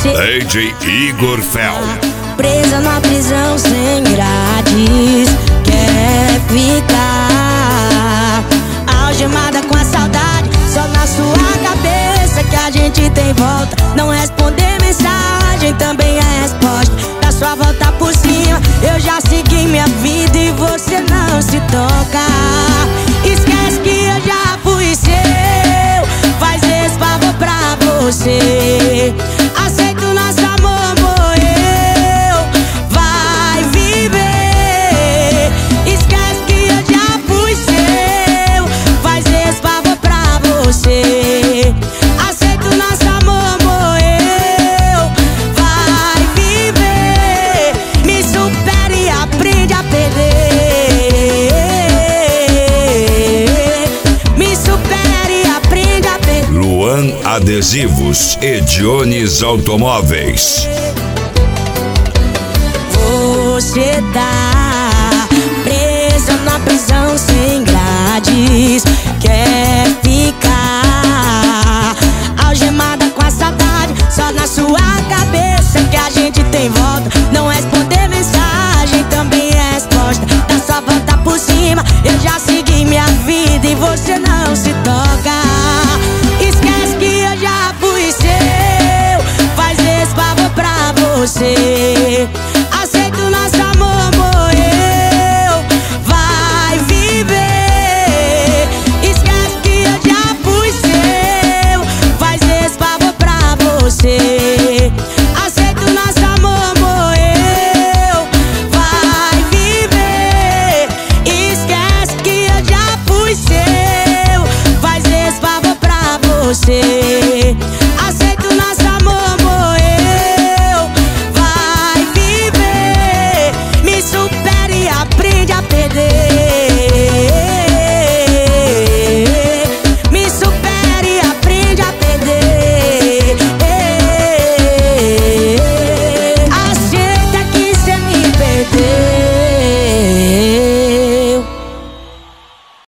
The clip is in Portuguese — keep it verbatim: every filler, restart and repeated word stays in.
você. D J Igor Fel. Presa na prisão sem grades, quer ficar algemada com a saudade, só na sua cabeça que a gente tem volta. Não responder mensagem também é resposta da sua volta por cima. Eu já segui minha vida e você não se toca. Esquece que eu já fui seu, faz esse favor pra você. Aceita o nosso amor, morreu, vai viver. Esquece que eu já fui seu, faz esse favor pra você. Aceita o nosso amor, morreu, vai viver. Me supera e aprende a perder. Me supera e aprende a perder. Luan Adesivos e Jones Automóveis. Você tá presa na prisão sem grades, quer ficar algemada com a saudade, só na sua cabeça que a gente tem volta. Não responder mensagem também é resposta da sua volta por cima. Eu já segui minha vida e você não se toca. Esquece que eu já fui seu, faz esse favor pra você. Aceita o nosso amor, morreu, vai viver. Esquece que eu já fui seu, faz esse favor pra você. Aceita o nosso amor, morreu, vai viver. Esquece que eu já fui seu, faz esse favor pra você.